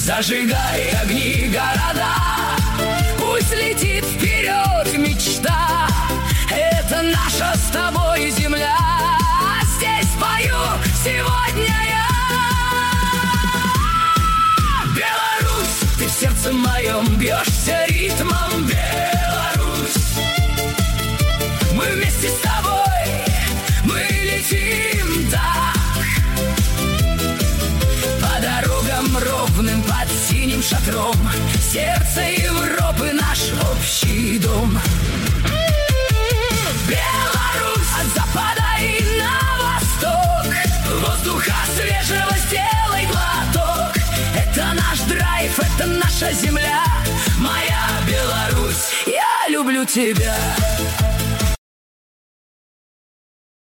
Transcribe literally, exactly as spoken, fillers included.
Зажигай огни города, пусть летит вперед мечта. Это наша с тобой земля, здесь пою сегодня я. Беларусь, ты в сердце моем бьешься ритмом. Беларусь, мы вместе с тобой, мы летим так по дорогам ровным, под синим шатром. Сердце Европы наш общий дом. Беларусь, от запада и на восток, воздуха свежего сделай глоток. Это наш драйв, это наша земля, моя Беларусь, я люблю тебя.